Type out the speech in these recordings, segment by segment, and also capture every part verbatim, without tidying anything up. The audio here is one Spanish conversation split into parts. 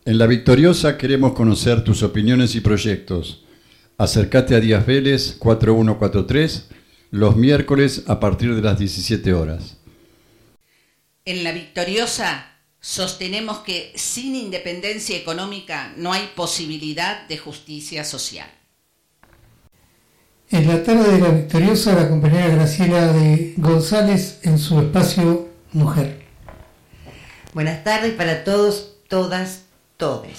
En La Victoriosa queremos conocer tus opiniones y proyectos. Acércate a Díaz Vélez cuatro uno cuatro tres los miércoles a partir de las diecisiete horas. En La Victoriosa sostenemos que sin independencia económica no hay posibilidad de justicia social. En la tarde de La Victoriosa, la compañera Graciela de González en su espacio Mujer. Buenas tardes para todos, todas, todes.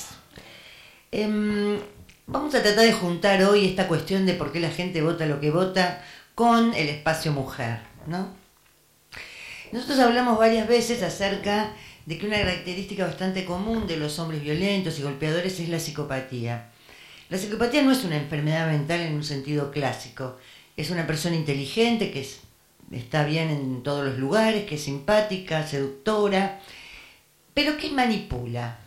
Eh, vamos a tratar de juntar hoy esta cuestión de por qué la gente vota lo que vota con el espacio Mujer, ¿no? Nosotros hablamos varias veces acerca de que una característica bastante común de los hombres violentos y golpeadores es la psicopatía. La psicopatía no es una enfermedad mental en un sentido clásico. Es una persona inteligente que es, está bien en todos los lugares, que es simpática, seductora, pero que manipula.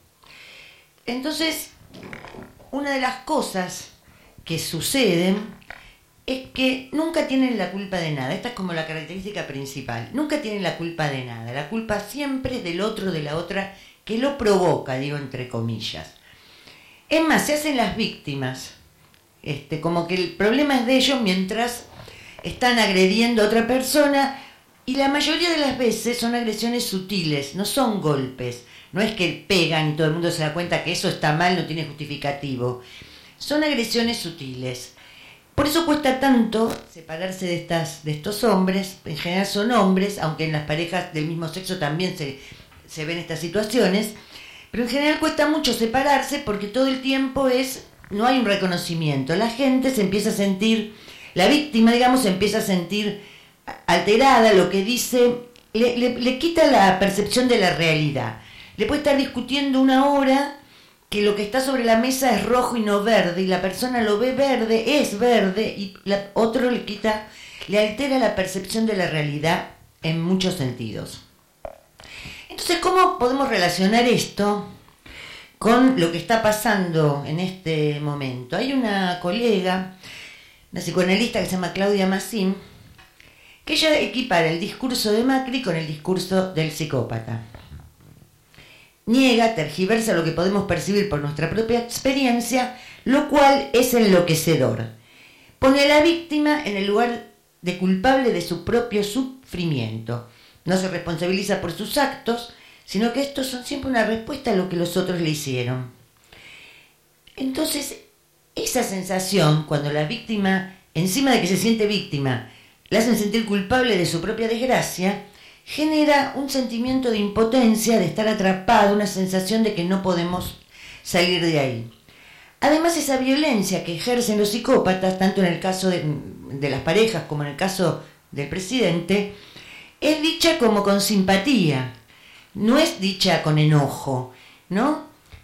Entonces, una de las cosas que suceden es que nunca tienen la culpa de nada. Esta es como la característica principal. Nunca tienen la culpa de nada. La culpa siempre es del otro, de la otra, que lo provoca, digo entre comillas. Es más, se hacen las víctimas. Este, como que el problema es de ellos mientras están agrediendo a otra persona, y la mayoría de las veces son agresiones sutiles, no son golpes. No es que pegan y todo el mundo se da cuenta que eso está mal, no tiene justificativo. Son agresiones sutiles. Por eso cuesta tanto separarse de, estas, de estos hombres. En general son hombres, aunque en las parejas del mismo sexo también se, se ven estas situaciones. Pero en general cuesta mucho separarse porque todo el tiempo es, no hay un reconocimiento. La gente se empieza a sentir, la víctima, digamos, se empieza a sentir alterada, lo que dice, le, le, le quita la percepción de la realidad. Le puede estar discutiendo una hora que lo que está sobre la mesa es rojo y no verde, y la persona lo ve verde, es verde, y la, otro le quita, le altera la percepción de la realidad en muchos sentidos. Entonces, ¿cómo podemos relacionar esto con lo que está pasando en este momento? Hay una colega, una psicoanalista que se llama Claudia Massín, que ella equipara el discurso de Macri con el discurso del psicópata. Niega, tergiversa lo que podemos percibir por nuestra propia experiencia, lo cual es enloquecedor. Pone a la víctima en el lugar de culpable de su propio sufrimiento. No se responsabiliza por sus actos, sino que estos son siempre una respuesta a lo que los otros le hicieron. Entonces, esa sensación, cuando la víctima, encima de que se siente víctima, la hacen sentir culpable de su propia desgracia, genera un sentimiento de impotencia, de estar atrapado, una sensación de que no podemos salir de ahí. Además, esa violencia que ejercen los psicópatas, tanto en el caso de, de las parejas como en el caso del presidente, es dicha como con simpatía, no es dicha con enojo, ¿no?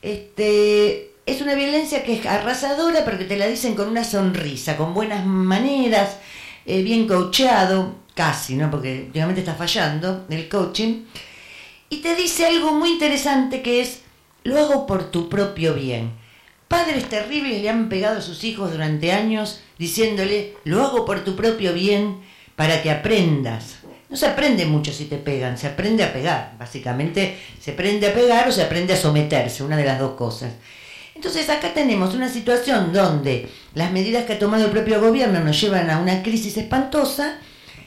Este, es una violencia que es arrasadora, pero que te la dicen con una sonrisa, con buenas maneras, eh, bien coachado, casi, ¿no? Porque últimamente está fallando el coaching, y te dice algo muy interesante que es, lo hago por tu propio bien. Padres terribles le han pegado a sus hijos durante años diciéndole, lo hago por tu propio bien para que aprendas. No se aprende mucho si te pegan, se aprende a pegar. Básicamente se aprende a pegar o se aprende a someterse, una de las dos cosas. Entonces acá tenemos una situación donde las medidas que ha tomado el propio gobierno nos llevan a una crisis espantosa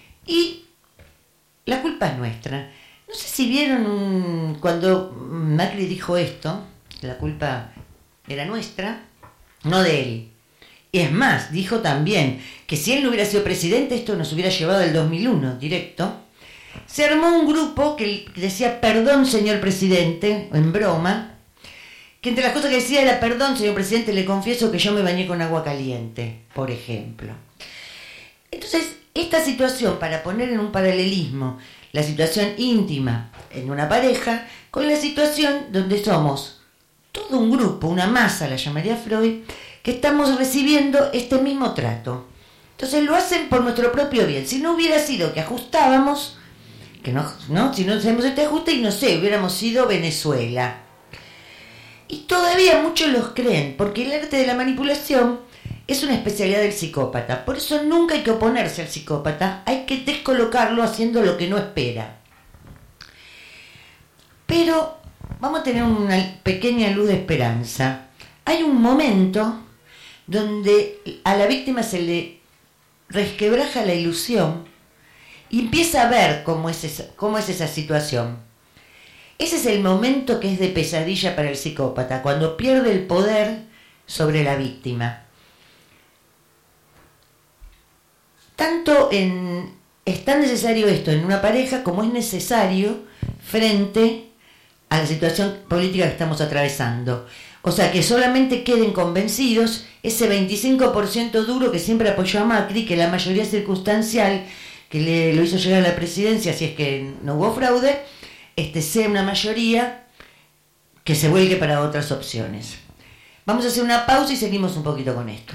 y la culpa es nuestra. No sé si vieron un, cuando Macri dijo esto, la culpa era nuestra, no de él. Y es más, dijo también que si él no hubiera sido presidente, esto nos hubiera llevado al dos mil uno directo. Se armó un grupo que decía, perdón, señor presidente, en broma, que entre las cosas que decía era, perdón, señor presidente, le confieso que yo me bañé con agua caliente, por ejemplo. Entonces, esta situación, para poner en un paralelismo la situación íntima en una pareja, con la situación donde somos todo un grupo, una masa, la llamaría Freud, que estamos recibiendo este mismo trato. Entonces lo hacen por nuestro propio bien. Si no hubiera sido que ajustábamos, que no, ¿no? Si no hacemos este ajuste, y no sé, hubiéramos sido Venezuela. Y todavía muchos los creen, porque el arte de la manipulación es una especialidad del psicópata. Por eso nunca hay que oponerse al psicópata, hay que descolocarlo haciendo lo que no espera. Pero vamos a tener una pequeña luz de esperanza. Hay un momento donde a la víctima se le resquebraja la ilusión y empieza a ver cómo es esa, cómo es esa situación. Ese es el momento que es de pesadilla para el psicópata, cuando pierde el poder sobre la víctima. Tanto en, es tan necesario esto en una pareja como es necesario frente a la situación política que estamos atravesando. O sea, que solamente queden convencidos ese veinticinco por ciento duro que siempre apoyó a Macri, que la mayoría circunstancial que le, lo hizo llegar a la presidencia, si es que no hubo fraude, este, sea una mayoría que se vuelque para otras opciones. Vamos a hacer una pausa y seguimos un poquito con esto.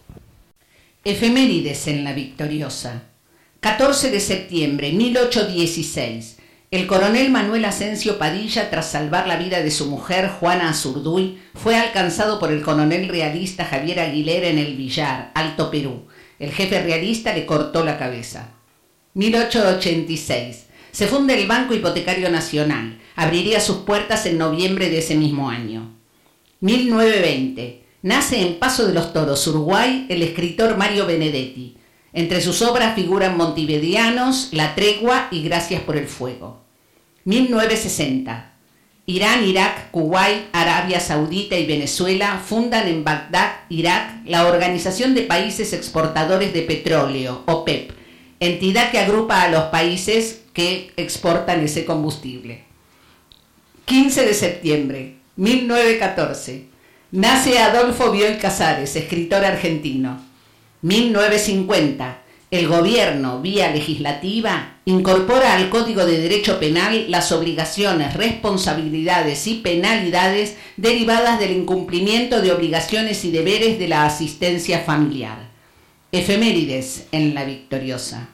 Efemérides en la Victoriosa. catorce de septiembre de mil ochocientos dieciséis. El coronel Manuel Asensio Padilla, tras salvar la vida de su mujer Juana Azurduy, fue alcanzado por el coronel realista Javier Aguilera en el Villar, Alto Perú. El jefe realista le cortó la cabeza. mil ochocientos ochenta y seis. Se funda el Banco Hipotecario Nacional. Abriría sus puertas en noviembre de ese mismo año. mil novecientos veinte. Nace en Paso de los Toros, Uruguay, el escritor Mario Benedetti. Entre sus obras figuran Montevideanos, La Tregua y Gracias por el Fuego. mil novecientos sesenta. Irán, Irak, Kuwait, Arabia Saudita y Venezuela fundan en Bagdad, Irak, la Organización de Países Exportadores de Petróleo, OPEP, entidad que agrupa a los países que exportan ese combustible. quince de septiembre de mil novecientos catorce. Nace Adolfo Bioy Casares, escritor argentino. mil novecientos cincuenta. El gobierno, vía legislativa, incorpora al Código de Derecho Penal las obligaciones, responsabilidades y penalidades derivadas del incumplimiento de obligaciones y deberes de la asistencia familiar. Efemérides en la Victoriosa.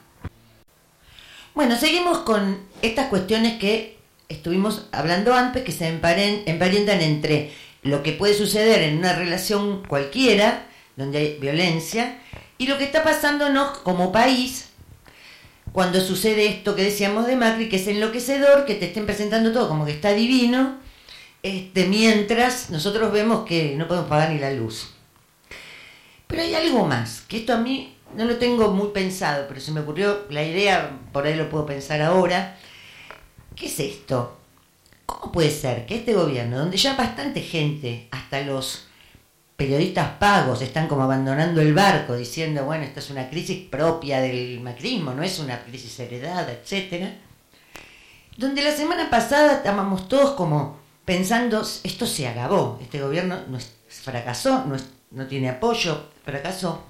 Bueno, seguimos con estas cuestiones que estuvimos hablando antes, que se emparentan entre lo que puede suceder en una relación cualquiera, donde hay violencia, y lo que está pasándonos como país cuando sucede esto que decíamos de Macri, que es enloquecedor, que te estén presentando todo como que está divino, este, mientras nosotros vemos que no podemos pagar ni la luz. Pero hay algo más, que esto a mí no lo tengo muy pensado, pero se me ocurrió la idea, por ahí lo puedo pensar ahora. ¿Qué es esto? ¿Cómo puede ser que este gobierno, donde ya bastante gente, hasta los periodistas pagos, están como abandonando el barco, diciendo, bueno, esta es una crisis propia del macrismo, no es una crisis heredada, etcétera, donde la semana pasada estábamos todos como pensando, esto se acabó, este gobierno no es, fracasó, no, es, no tiene apoyo, fracasó.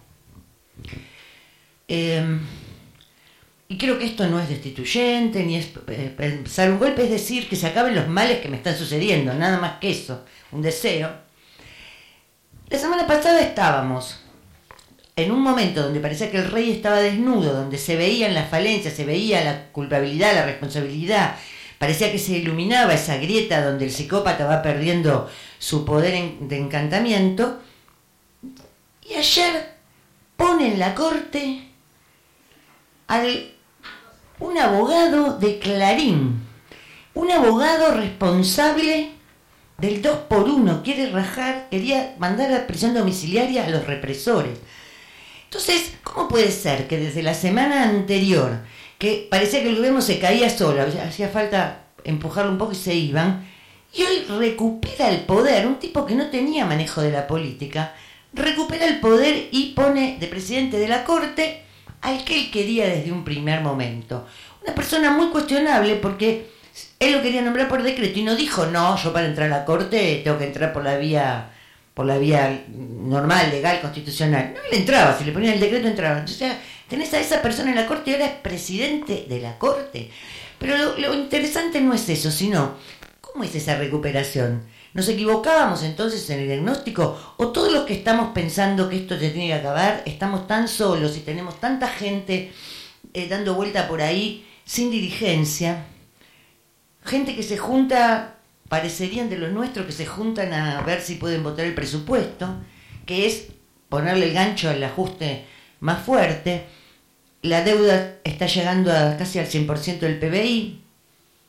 Eh, y creo que esto no es destituyente, ni es eh, pensar un golpe, es decir, que se acaben los males que me están sucediendo, nada más que eso, un deseo. La semana pasada estábamos en un momento donde parecía que el rey estaba desnudo, donde se veían las falencias, se veía la culpabilidad, la responsabilidad, parecía que se iluminaba esa grieta donde el psicópata va perdiendo su poder de encantamiento, y ayer pone en la corte al un abogado de Clarín, un abogado responsable del dos por uno, quiere rajar, quería mandar a prisión domiciliaria a los represores. Entonces, ¿cómo puede ser que desde la semana anterior, que parecía que el gobierno se caía solo, hacía falta empujarlo un poco y se iban, y hoy recupera el poder, un tipo que no tenía manejo de la política, recupera el poder y pone de presidente de la Corte al que él quería desde un primer momento? Una persona muy cuestionable porque él lo quería nombrar por decreto y no dijo, no, yo para entrar a la Corte tengo que entrar por la vía por la vía normal, legal, constitucional. No, él entraba, si le ponían el decreto entraba. O sea, tenés a esa persona en la Corte y ahora es presidente de la Corte. Pero lo, lo interesante no es eso, sino, ¿cómo es esa recuperación? ¿Nos equivocábamos entonces en el diagnóstico? ¿O todos los que estamos pensando que esto se tiene que acabar, estamos tan solos y tenemos tanta gente eh, dando vuelta por ahí sin dirigencia? Gente que se junta, parecerían de los nuestros, que se juntan a ver si pueden votar el presupuesto, que es ponerle el gancho al ajuste más fuerte. La deuda está llegando a casi al cien por ciento del P B I.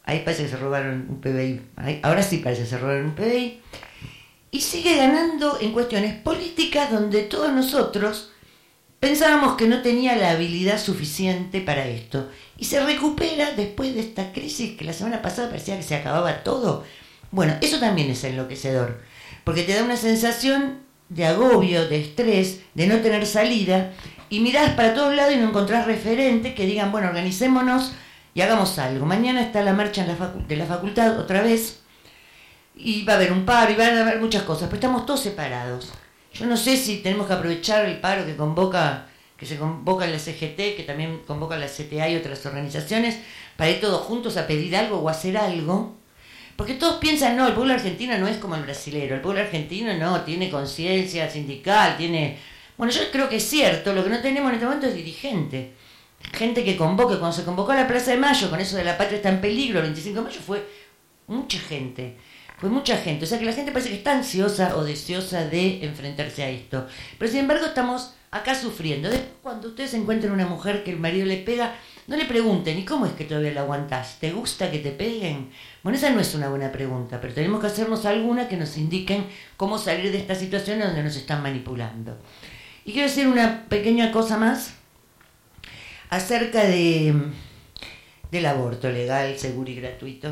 Ahí parece que se robaron un P B I. Ahí, ahora sí parece que se robaron un P B I. Y sigue ganando en cuestiones políticas donde todos nosotros pensábamos que no tenía la habilidad suficiente para esto. Y se recupera después de esta crisis que la semana pasada parecía que se acababa todo. Bueno, eso también es enloquecedor. Porque te da una sensación de agobio, de estrés, de no tener salida. Y mirás para todos lados y no encontrás referentes que digan, bueno, organicémonos y hagamos algo. Mañana está la marcha en la facu- de la facultad otra vez. Y va a haber un paro y van a haber muchas cosas. Pero estamos todos separados. Yo no sé si tenemos que aprovechar el paro que convoca... que se convoca en la C G T, que también convoca la C T A y otras organizaciones, para ir todos juntos a pedir algo o hacer algo. Porque todos piensan, no, el pueblo argentino no es como el brasilero, el pueblo argentino no, tiene conciencia sindical, tiene... Bueno, yo creo que es cierto, lo que no tenemos en este momento es dirigente. Gente que convoque, cuando se convocó a la Plaza de Mayo, con eso de la patria está en peligro, el veinticinco de mayo, fue mucha gente. Fue mucha gente, o sea que la gente parece que está ansiosa o deseosa de enfrentarse a esto. Pero sin embargo estamos acá sufriendo. Después, cuando ustedes encuentren una mujer que el marido le pega, no le pregunten, ¿y cómo es que todavía la aguantás? ¿Te gusta que te peguen? Bueno, esa no es una buena pregunta, pero tenemos que hacernos alguna que nos indiquen cómo salir de esta situación donde nos están manipulando. Y quiero decir una pequeña cosa más acerca de, del aborto legal, seguro y gratuito.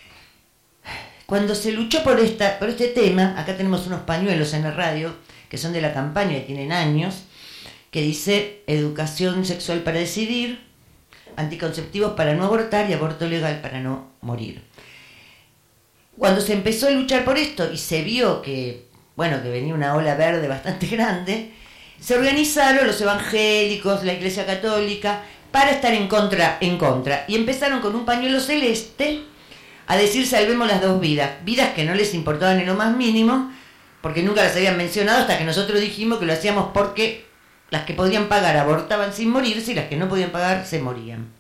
Cuando se luchó por, esta, por este tema, acá tenemos unos pañuelos en la radio, que son de la campaña y tienen años, que dice educación sexual para decidir, anticonceptivos para no abortar y aborto legal para no morir. Cuando se empezó a luchar por esto y se vio que, bueno, que venía una ola verde bastante grande, se organizaron los evangélicos, la Iglesia Católica, para estar en contra, en contra. Y empezaron con un pañuelo celeste a decir salvemos las dos vidas, vidas que no les importaban en lo más mínimo, porque nunca las habían mencionado hasta que nosotros dijimos que lo hacíamos porque las que podían pagar abortaban sin morirse y las que no podían pagar se morían.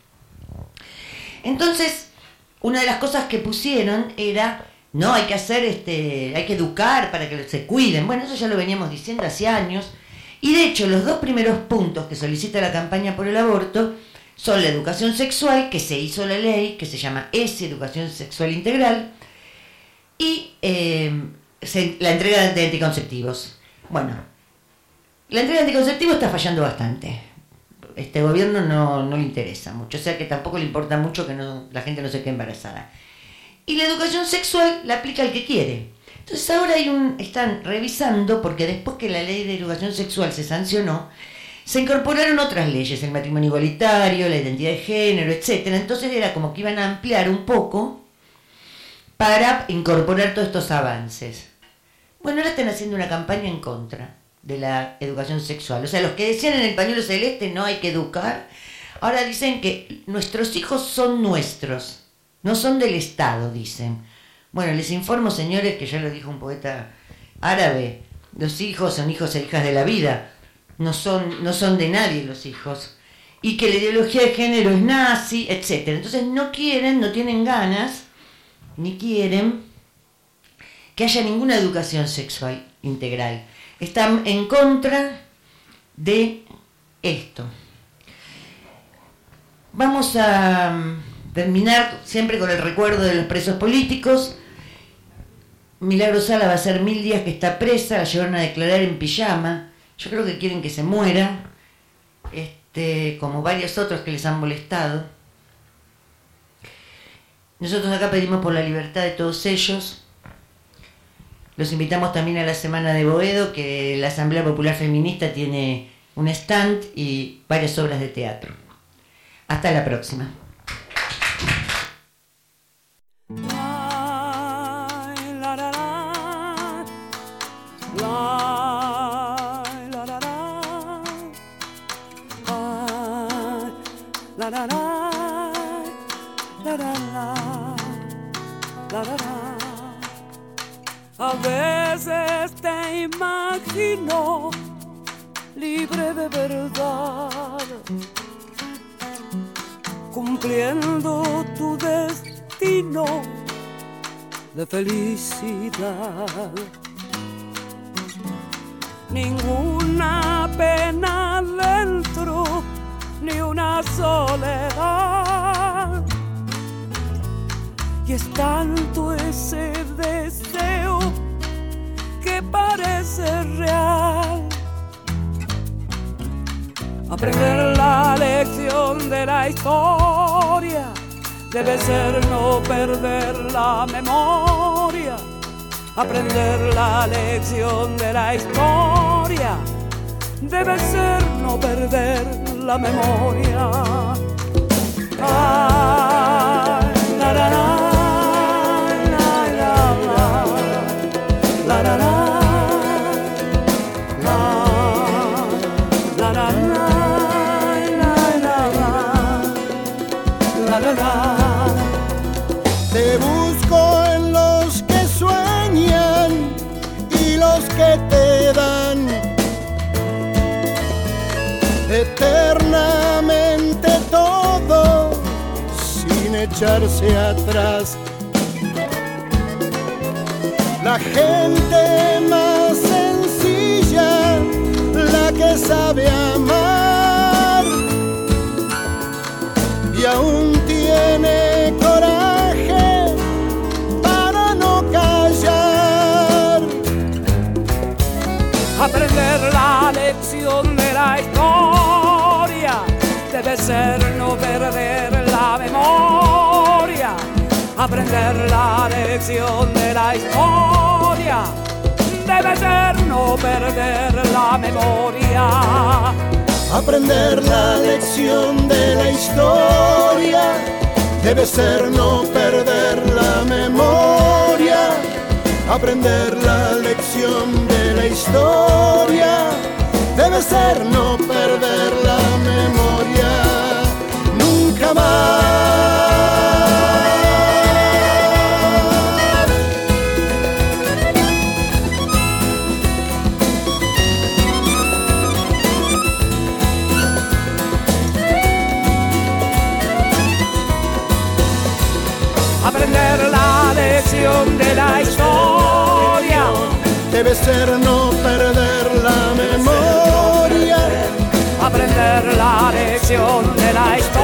Entonces, una de las cosas que pusieron era, no, hay que hacer, este, hay que educar para que se cuiden. Bueno, eso ya lo veníamos diciendo hace años. Y de hecho, los dos primeros puntos que solicita la campaña por el aborto son la educación sexual, que se hizo la ley, que se llama E S I, Educación Sexual Integral, y eh, se, la entrega de anticonceptivos. Bueno, la entrega de anticonceptivos está fallando bastante. Este gobierno no, no le interesa mucho, o sea que tampoco le importa mucho que no, la gente no se quede embarazada. Y la educación sexual la aplica el que quiere. Entonces ahora hay un, están revisando, porque después que la ley de educación sexual se sancionó, se incorporaron otras leyes, el matrimonio igualitario, la identidad de género, etcétera. Entonces era como que iban a ampliar un poco para incorporar todos estos avances. Bueno, ahora están haciendo una campaña en contra de la educación sexual. O sea, los que decían en el pañuelo celeste no hay que educar, ahora dicen que nuestros hijos son nuestros, no son del Estado, dicen. Bueno, les informo, señores, que ya lo dijo un poeta árabe, los hijos son hijos e hijas de la vida. No son, no son de nadie los hijos, y que la ideología de género es nazi, etcétera. Entonces no quieren, no tienen ganas, ni quieren que haya ninguna educación sexual integral. Están en contra de esto. Vamos a terminar siempre con el recuerdo de los presos políticos. Milagro Sala va a ser mil días que está presa, la llevaron a declarar en pijama. Yo creo que quieren que se muera, este, como varios otros que les han molestado. Nosotros acá pedimos por la libertad de todos ellos. Los invitamos también a la Semana de Boedo, que la Asamblea Popular Feminista tiene un stand y varias obras de teatro. Hasta la próxima. A veces te imagino libre de verdad, cumpliendo tu destino de felicidad. Ninguna pena dentro, ni una soledad. y es tanto ese deseo que parece real. Aprender la lección de la historia debe ser no perder la memoria. Aprender la lección de la historia debe ser no perder la memoria. Ay, la, la, la, la, la, la, la, la, la. Te busco en los que sueñan y los que te dan eternamente todo sin echarse atrás. La gente más sencilla, la que sabe amar y aún tiene coraje para no callar. Aprender la lección de la historia debe ser no perder la memoria. Aprender la lección de la historia debe ser no perder la memoria. Aprender la lección de la historia debe ser no perder la memoria. Aprender la lección de la historia debe ser no perder la memoria. Nunca más. Aprender la lección de la historia debe ser no perder la memoria. Aprender la lección de la historia